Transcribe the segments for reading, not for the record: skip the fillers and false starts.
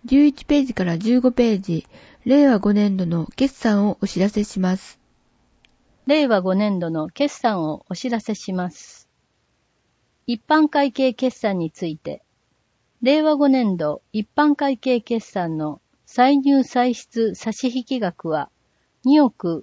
11ページから15ページ、令和5年度の決算をお知らせします。 令和5年度の決算をお知らせします。一般会計決算について、令和5年度一般会計決算の歳入歳出差引額は2億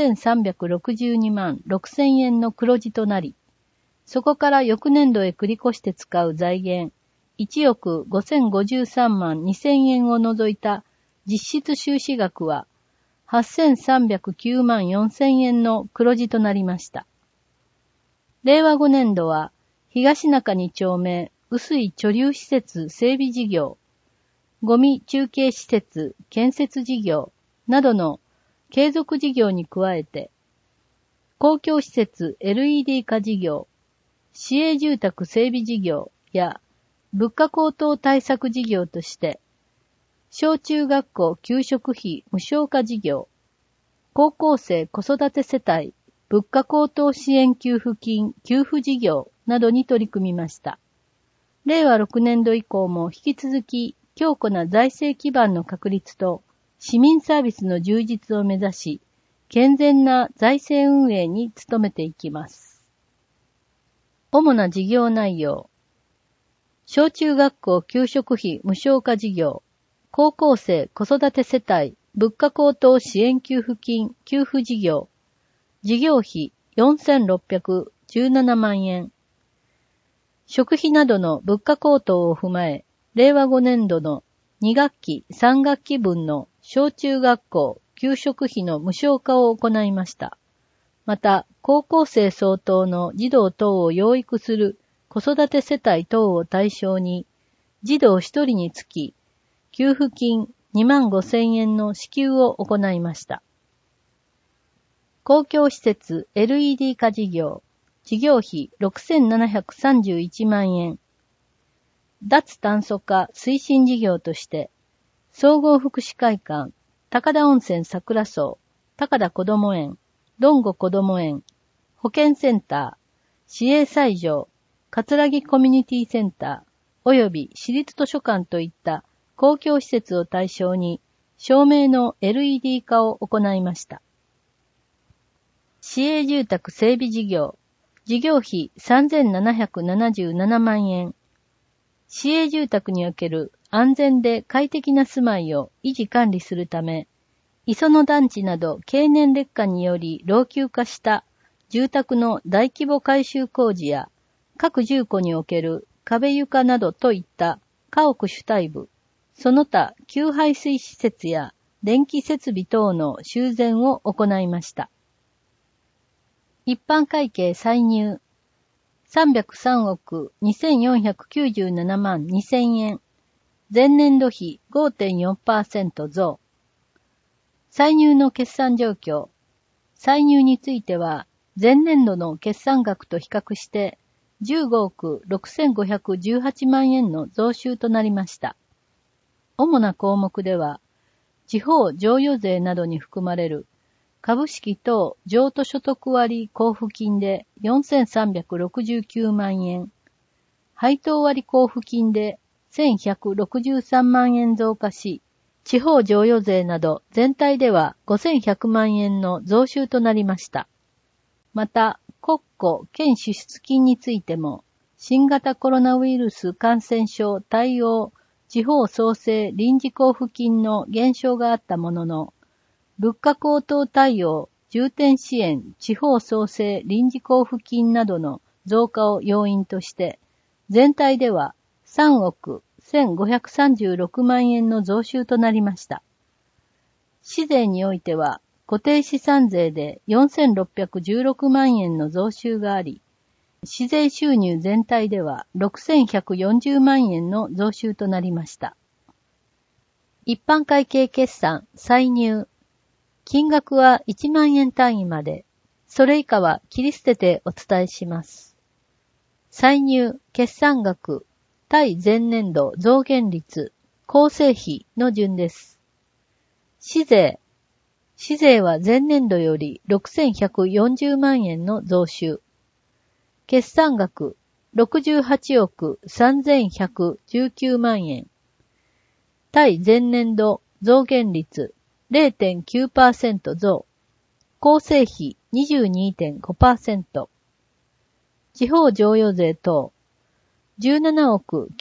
3362万6000円の黒字となり、そこから翌年度へ繰り越して使う財源1億5053万2000円を除いた実質収支額は8309万4000円の黒字となりました。令和5年度は東中2丁目雨水貯留施設整備事業、ゴミ中継施設建設事業などの継続事業に加えて、公共施設 LED 化事業、市営住宅整備事業や物価高騰対策事業として、小中学校給食費無償化事業、高校生子育て世帯物価高騰支援給付金給付事業などに取り組みました。令和6年度以降も引き続き強固な財政基盤の確立と市民サービスの充実を目指し、健全な財政運営に努めていきます。主な事業内容。小中学校給食費無償化事業、高校生子育て世帯物価高騰支援給付金給付事業、事業費4617万円。食費などの物価高騰を踏まえ、令和5年度の2学期3学期分の小中学校給食費の無償化を行いました。また、高校生相当の児童等を養育する子育て世帯等を対象に、児童1人につき、給付金2万5000円の支給を行いました。公共施設 LED 化事業、事業費6731万円。脱炭素化推進事業として、総合福祉会館、高田温泉桜荘、高田こども園、どんごこども園、保健センター、市営斎場、葛城コミュニティセンター、及び市立図書館といった公共施設を対象に、照明の LED 化を行いました。市営住宅整備事業、事業費3777万円。市営住宅における安全で快適な住まいを維持管理するため、磯野団地など経年劣化により老朽化した住宅の大規模改修工事や各住戸における壁床などといった家屋主体部、その他給排水施設や電気設備等の修繕を行いました。一般会計歳入303億2497万2000円。前年度比 5.4% 増。歳入の決算状況。歳入については、前年度の決算額と比較して15億6518万円の増収となりました。主な項目では、地方譲与税などに含まれる株式等譲渡所得割交付金で4369万円、配当割交付金で1163万円増加し、地方譲与税など全体では5100万円の増収となりました。また、国庫兼支出金についても、新型コロナウイルス感染症対応地方創生臨時交付金の減少があったものの、物価高騰対応重点支援地方創生臨時交付金などの増加を要因として、全体では3億1536万円の増収となりました。市税においては、固定資産税で4616万円の増収があり、市税収入全体では6140万円の増収となりました。一般会計決算歳入。金額は1万円単位まで、それ以下は切り捨ててお伝えします。歳入、決算額、対前年度増減率、構成比の順です。市税。市税は前年度より6140万円の増収。決算額、68億3119万円。 対前年度増減率 0.9% 増。構成比 22.5%。地方譲与税等17億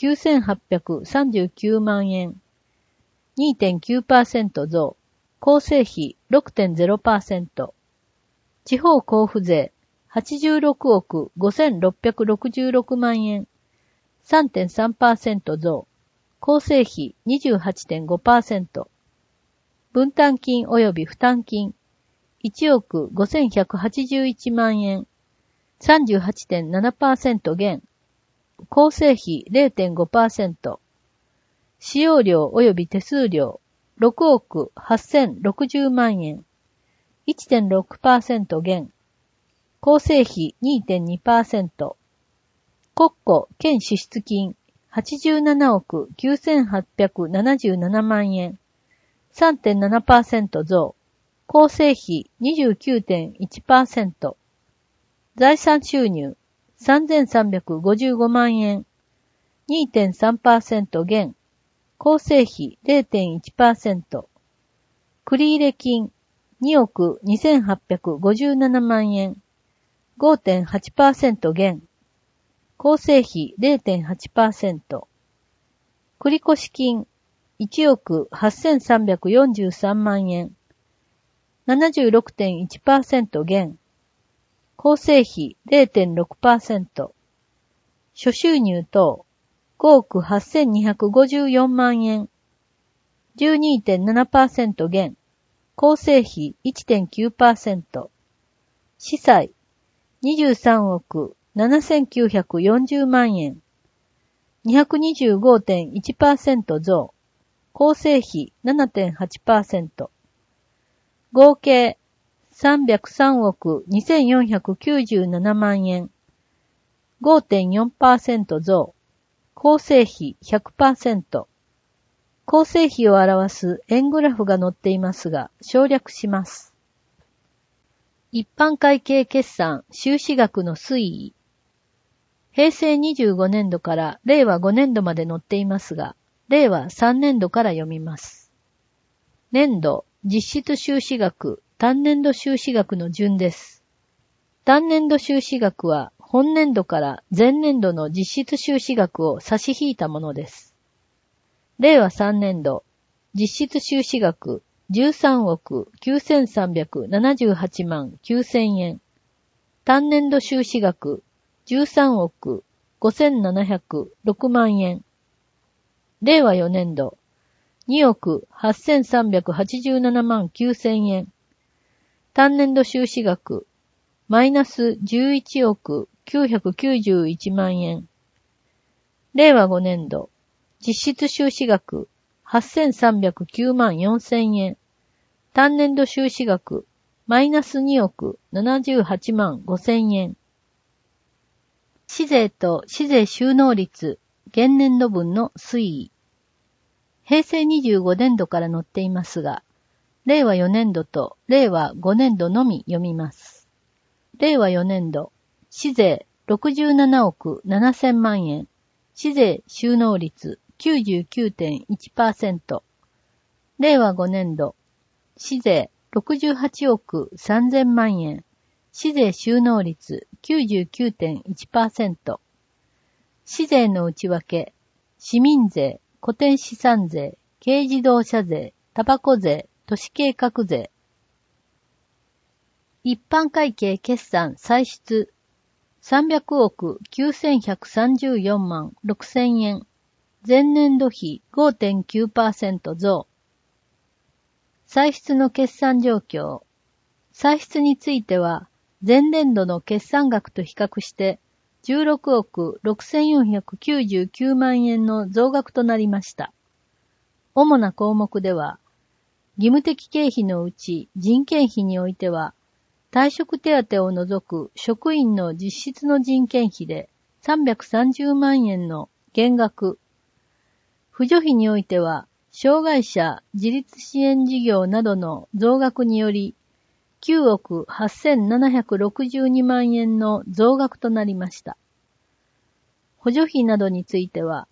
9839万円。2.9% 増。構成比 6.0%。地方交付税86億5666万円。3.3% 増。構成比 28.5%。分担金及び負担金1億5181万円。38.7% 減。構成比 0.5%。使用料及び手数料6億8060万円。1.6% 減。構成比 2.2%。国庫兼支出金87億9877万円。3.7% 増。構成比 29.1%。財産収入3355万円。2.3% 減。構成比 0.1%。繰入金2億2857万円。5.8% 減。構成比 0.8%。繰越金1億8343万円。76.1% 減。構成比 0.6%。諸収入等5億8254万円。12.7% 減。構成比 1.9%。司債23億7940万円。225.1% 増。構成比 7.8%。合計303億2497万円。5.4% 増。構成比 100%。構成比を表す円グラフが載っていますが、省略します。一般会計決算収支額の推移。平成25年度から令和5年度まで載っていますが、令和3年度から読みます。年度、実質収支額、単年度収支額の順です。単年度収支額は本年度から前年度の実質収支額を差し引いたものです。令和3年度、実質収支額13億9378万9000円。単年度収支額13億5706万円。令和4年度、2億8387万9000円。単年度収支額、マイナス11億991万円。令和5年度、実質収支額、8309万4000円。単年度収支額、マイナス2億78万5000円。市税と市税収納率、現年度分の推移。平成25年度から載っていますが、令和4年度と令和5年度のみ読みます。令和4年度、市税67億7000万円。市税収納率 99.1%。令和5年度、市税68億3000万円。市税収納率 99.1%。市税の内訳、市民税、固定資産税、軽自動車税、タバコ税、都市計画税。一般会計決算歳出、300億9134万6000円。前年度比 5.9% 増。歳出の決算状況。歳出については、前年度の決算額と比較して16億6499万円の増額となりました。主な項目では、義務的経費のうち人件費においては、退職手当を除く職員の実質の人件費で330万円の減額。扶助費においては、障害者自立支援事業などの増額により、9億8762万円の増額となりました。補助費などについては、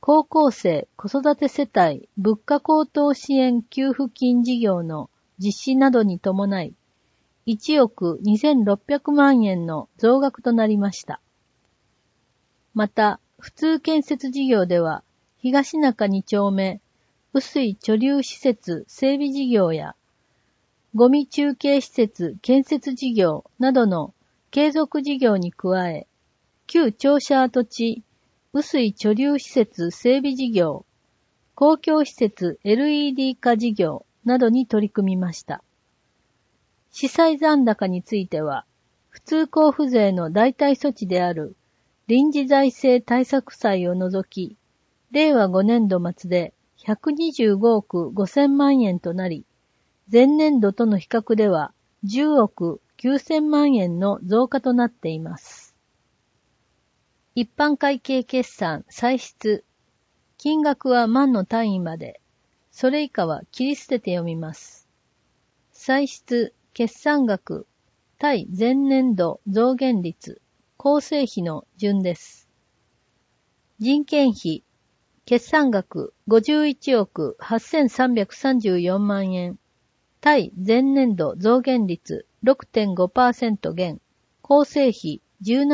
高校生子育て世帯物価高騰支援給付金事業の実施などに伴い、1億2600万円の増額となりました。また、普通建設事業では、東中2丁目、雨水貯留施設整備事業や、ゴミ中継施設建設事業などの継続事業に加え、旧庁舎跡地、雨水貯留施設整備事業、公共施設 LED 化事業などに取り組みました。司債残高については、普通交付税の代替措置である臨時財政対策債を除き、令和5年度末で125億5000万円となり、前年度との比較では10億9000万円の増加となっています。一般会計決算歳出。金額は万の単位まで、それ以下は切り捨てて読みます。歳出、決算額、対前年度増減率、構成比の順です。人件費、決算額51億8334万円、対前年度増減率 6.5% 減、構成比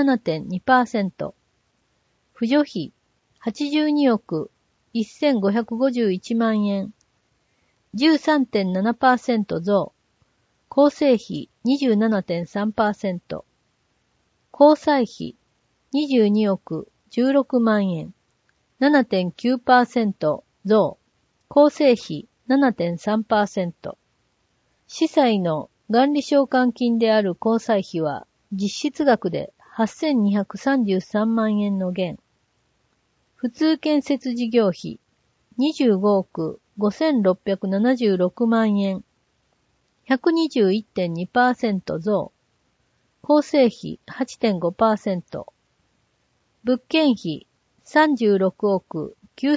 17.2%、扶助費82億1551万円、13.7% 増、構成費 27.3%、交際費22億16万円、7.9% 増、構成費 7.3%。司債の元利償還金である交際費は実質額で8233万円の減。普通建設事業費25億5676万円、121.2% 増、構成費 8.5%、物件費36億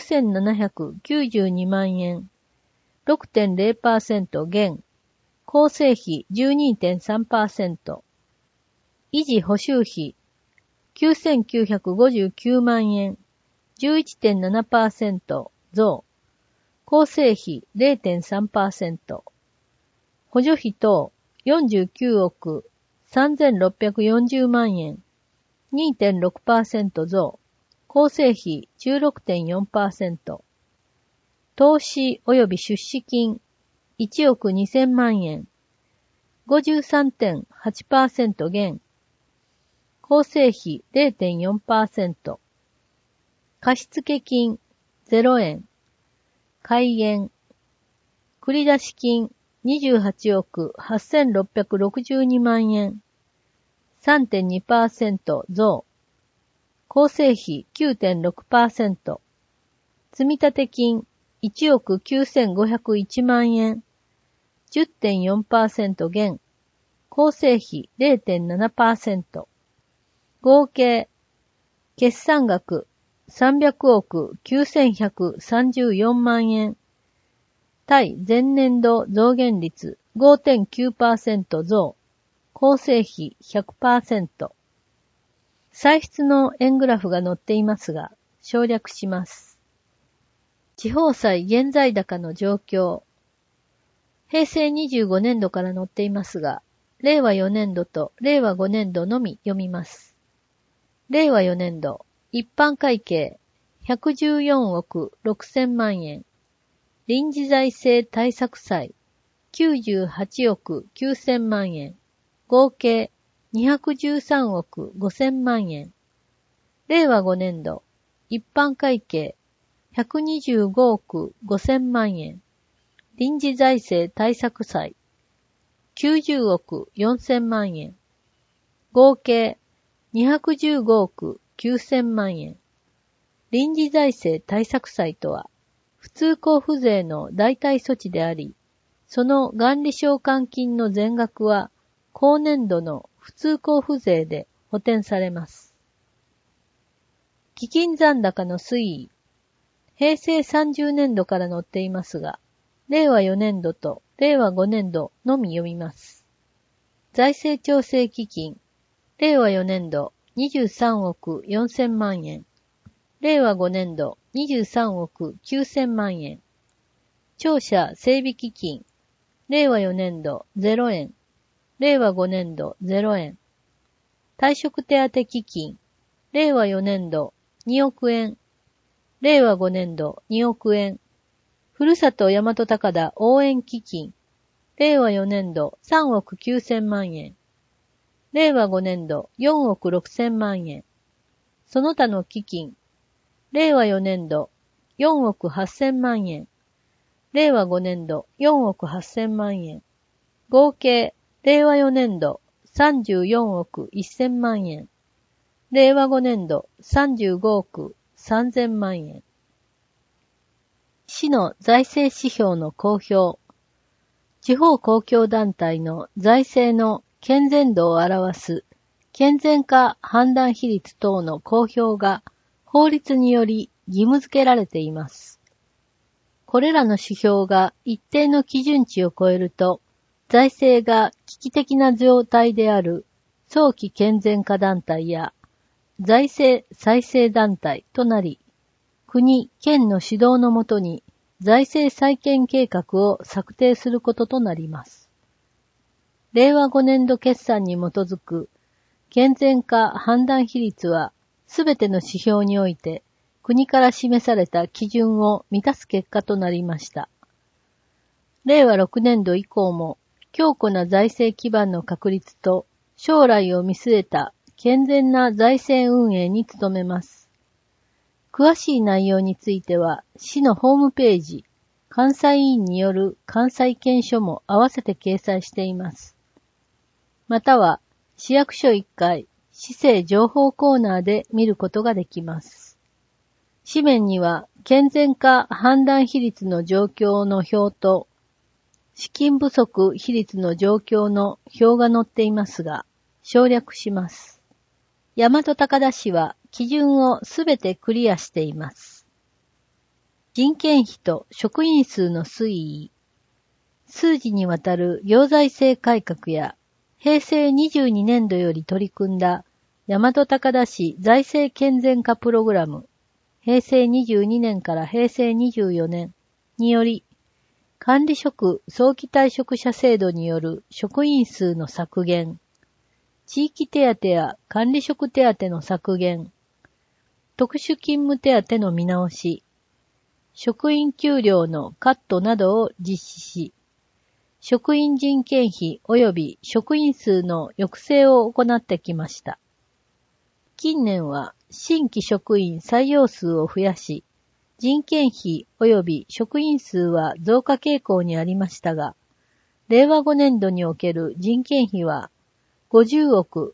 9792万円、6.0% 減、構成費 12.3%、維持補修費9959万円、11.7% 増、構成費 0.3%、補助費等49億3640万円、2.6% 増、構成費 16.4%、投資及び出資金1億2000万円、53.8% 減、構成費 0.4%、貸付金0円、改元、繰出金28億8662万円、3.2% 増、構成費 9.6%、積立金1億9501万円、10.4% 減、構成費 0.7%、合計、決算額300億9134万円、対前年度増減率 5.9% 増、構成費 100%。歳出の円グラフが載っていますが、省略します。地方債現在高の状況。平成25年度から載っていますが、令和4年度と令和5年度のみ読みます。令和4年度、一般会計114億6000万円、臨時財政対策債98億9000万円、合計213億5000万円。令和5年度、一般会計125億5000万円、臨時財政対策債90億4000万円、合計215億9000万円。臨時財政対策債とは、普通交付税の代替措置であり、その元利償還金の全額は、後年度の普通交付税で補填されます。基金残高の推移。平成30年度から載っていますが、令和4年度と令和5年度のみ読みます。財政調整基金。令和4年度23億4000万円。令和5年度 23億9000万円。庁舎整備基金、令和4年度0円。令和5年度0円。退職手当基金、令和4年度2億円。令和5年度2億円。ふるさと大和高田応援基金、令和4年度3億9000万円。令和5年度4億6000万円。その他の基金、令和4年度4億8000万円。令和5年度4億8000万円。合計、令和4年度34億1000万円。令和5年度35億3000万円。市の財政指標の公表。地方公共団体の財政の健全度を表す健全化判断比率等の公表が法律により義務付けられています。これらの指標が一定の基準値を超えると、財政が危機的な状態である早期健全化団体や財政再生団体となり、国・県の指導のもとに財政再建計画を策定することとなります。令和5年度決算に基づく健全化判断比率は、すべての指標において国から示された基準を満たす結果となりました。令和6年度以降も強固な財政基盤の確立と将来を見据えた健全な財政運営に努めます。詳しい内容については、市のホームページ、監査委員による監査意見書も合わせて掲載しています。または、市役所1階、市政情報コーナーで見ることができます。紙面には、健全化判断比率の状況の表と、資金不足比率の状況の表が載っていますが、省略します。大和高田市は基準をすべてクリアしています。人件費と職員数の推移、数次にわたる行財政改革や平成22年度より取り組んだ大和高田市財政健全化プログラム、平成22年から平成24年により、管理職早期退職者制度による職員数の削減、地域手当や管理職手当の削減、特殊勤務手当の見直し、職員給料のカットなどを実施し、職員人件費及び職員数の抑制を行ってきました。近年は新規職員採用数を増やし、人件費及び職員数は増加傾向にありましたが、令和5年度における人件費は50億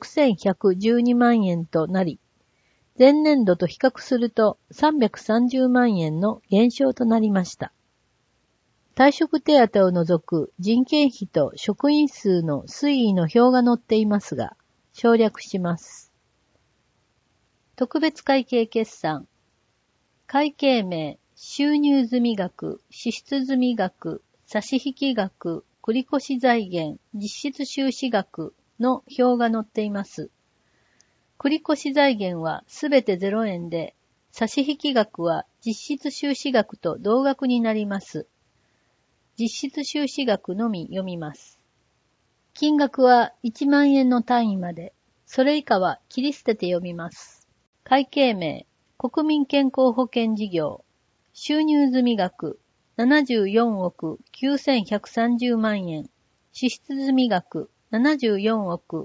6112万円となり、前年度と比較すると330万円の減少となりました。退職手当を除く人件費と職員数の推移の表が載っていますが、省略します。特別会計決算。会計名、収入済額、支出済額、差引額、繰越財源、実質収支額の表が載っています。繰越財源はすべて0円で、差引額は実質収支額と同額になります。実質収支額のみ読みます。金額は1万円の単位まで、それ以下は切り捨てて読みます。会計名、国民健康保険事業、収入済額、74億9130万円、支出済額、74億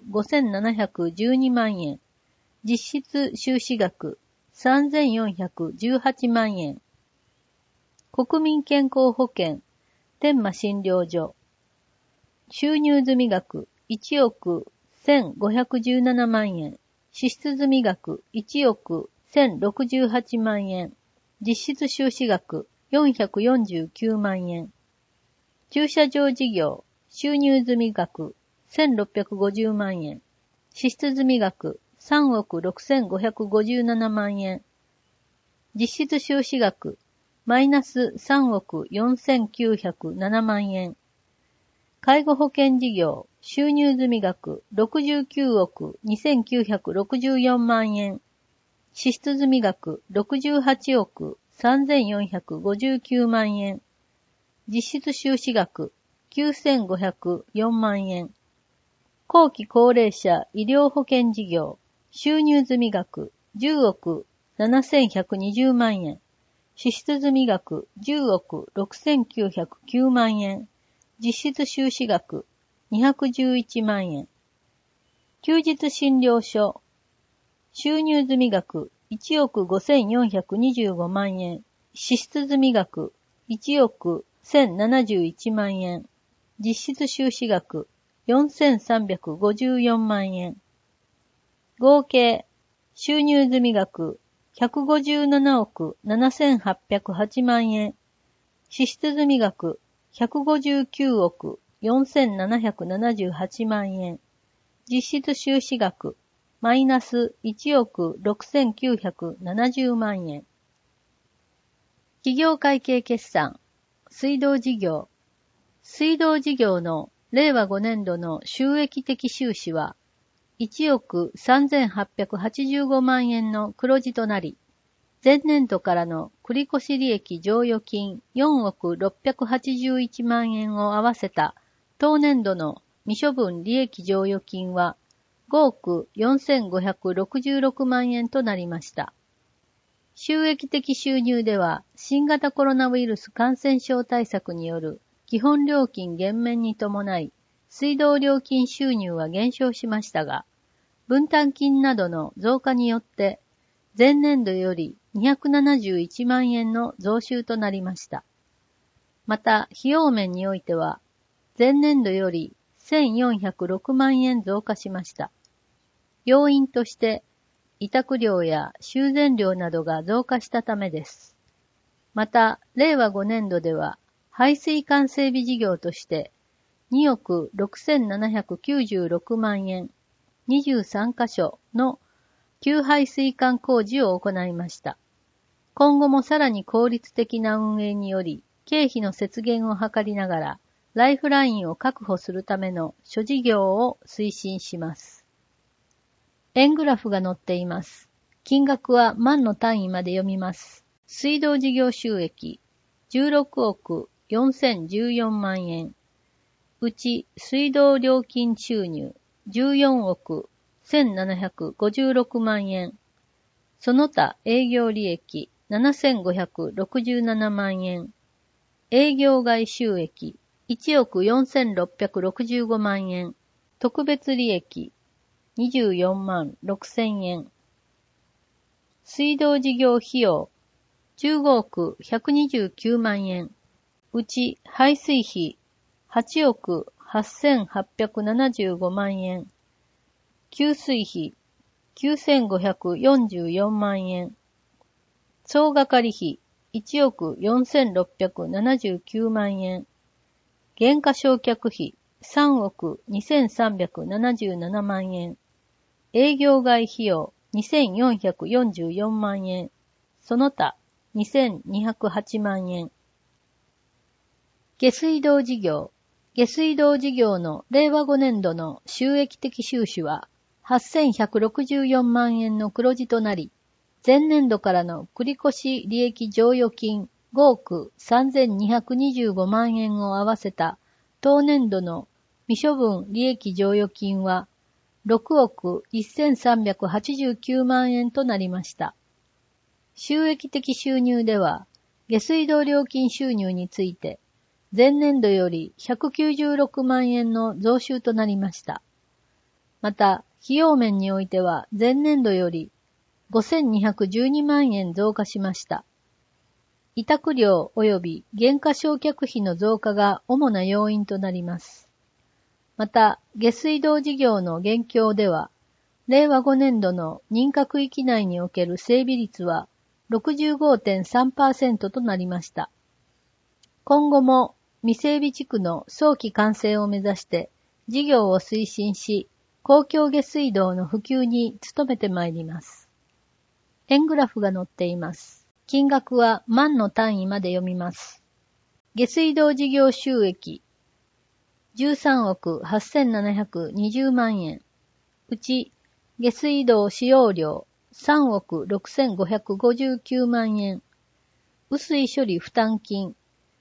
5712万円、実質収支額、3418万円、国民健康保険、天満診療所、収入済額、1億1517万円、支出済額、1億1068万円、実質収支額、449万円、駐車場事業、収入済額、1650万円、支出済額、3億6557万円、実質収支額、マイナス3億4907万円、介護保険事業、収入済額69億2964万円、 支出済額68億3459万円。実質収支額9504万円。後期高齢者医療保険事業収入済額10億7120万円。支出済額10億6909万円。実質収支額211万円。休日診療所収入済額1億5425万円。支出済額1億1071万円。実質収支額4354万円。合計収入済額157億7808万円。支出済額159億4778万円。実質収支額マイナス1億6970万円。企業会計決算、水道事業。水道事業の令和5年度の収益的収支は1億3885万円の黒字となり、前年度からの繰越利益剰余金4億681万円を合わせた当年度の未処分利益剰余金は5億4566万円となりました。収益的収入では新型コロナウイルス感染症対策による基本料金減免に伴い水道料金収入は減少しましたが、分担金などの増加によって前年度より271万円の増収となりました。また、費用面においては前年度より1406万円増加しました。要因として、委託料や修繕料などが増加したためです。また、令和5年度では、排水管整備事業として、2億6796万円、23カ所の給排水管工事を行いました。今後もさらに効率的な運営により、経費の節減を図りながら、ライフラインを確保するための諸事業を推進します。円グラフが載っています。金額は万の単位まで読みます。水道事業収益16億4014万円。うち水道料金収入14億1756万円。その他営業利益7567万円。営業外収益1億4665万円。特別利益24万6000円。水道事業費用15億129万円。うち排水費8億8875万円。給水費9544万円。総がかり費1億4679万円。減価償却費3億2377万円。営業外費用2444万円。その他2208万円。下水道事業。下水道事業の令和5年度の収益的収支は8164万円の黒字となり、前年度からの繰越利益剰余金5億3225万円を合わせた当年度の未処分利益剰余金は6億1389万円となりました。収益的収入では、下水道料金収入について、前年度より196万円の増収となりました。また、費用面においては前年度より5212万円増加しました。委託料及び減価償却費の増加が主な要因となります。また、下水道事業の現況では、令和5年度の認可区域内における整備率は 65.3% となりました。今後も未整備地区の早期完成を目指して事業を推進し、公共下水道の普及に努めてまいります。円グラフが載っています。金額は万の単位まで読みます。下水道事業収益13億8720万円。うち、下水道使用料 3億6559万円。雨水処理負担金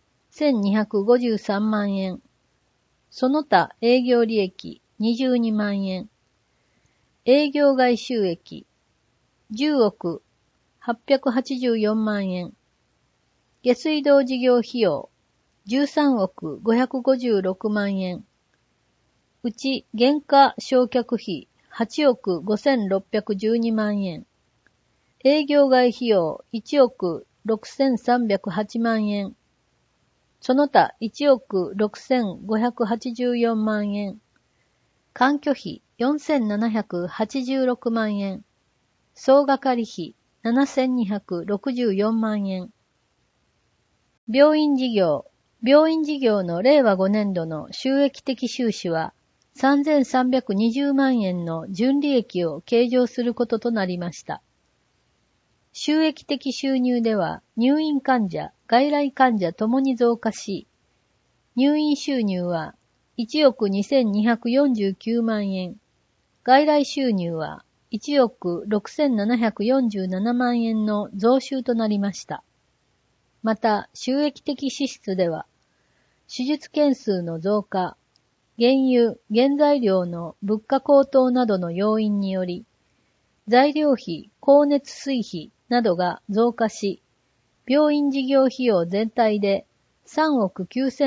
1253万円。その他営業利益22万円。営業外収益10億884万円。下水道事業費用13億556万円。うち原価償却費8億5612万円。営業外費用1億6308万円。その他1億6584万円。環境費4786万円。総がかり費7264万円。病院事業の令和5年度の収益的収支は3320万円の純利益を計上することとなりました。収益的収入では入院患者、外来患者ともに増加し、入院収入は1億2249万円、外来収入は1億6747万円の増収となりました。また、収益的支出では、手術件数の増加、原油、原材料の物価高騰などの要因により、材料費、光熱水費などが増加し、病院事業費用全体で3億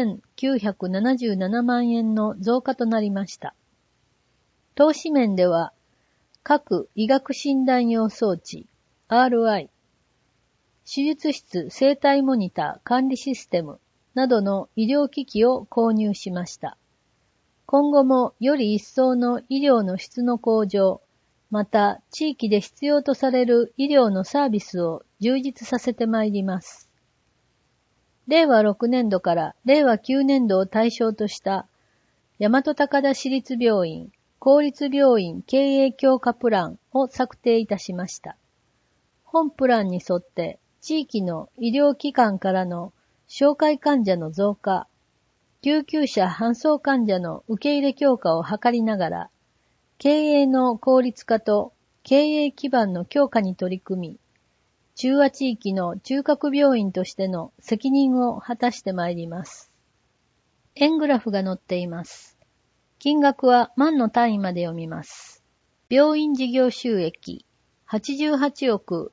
9977万円の増加となりました。投資面では、各医学診断用装置、RI、手術室生体モニター管理システムなどの医療機器を購入しました。今後もより一層の医療の質の向上、また地域で必要とされる医療のサービスを充実させてまいります。令和6年度から令和9年度を対象とした大和高田市立病院公立病院経営強化プランを策定いたしました。本プランに沿って地域の医療機関からの紹介患者の増加、救急車搬送患者の受け入れ強化を図りながら、経営の効率化と経営基盤の強化に取り組み、中和地域の中核病院としての責任を果たしてまいります。円グラフが載っています。金額は万の単位まで読みます。病院事業収益88億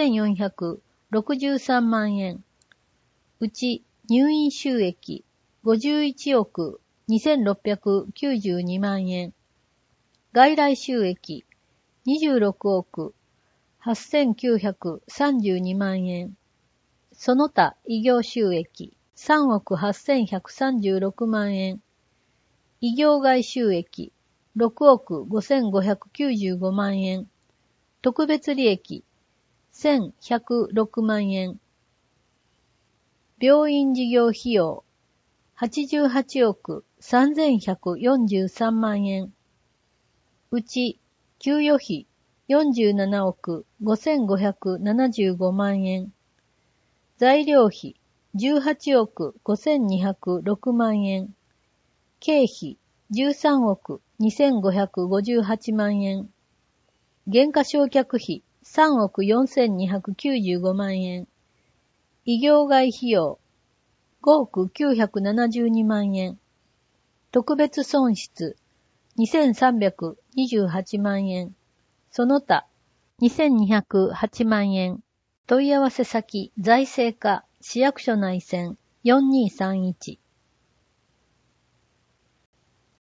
6463万円。うち入院収益51億2692万円。外来収益26億8932万円。その他医業収益3億8136万円。医業外収益6億5595万円。特別利益1106万円。病院事業費用88億3143万円。うち給与費47億5575万円。材料費18億5206万円。経費13億2558万円。原価償却費3億4295万円。医業外費用5億972万円。特別損失2328万円。その他2208万円。問い合わせ先財政課市役所内線4231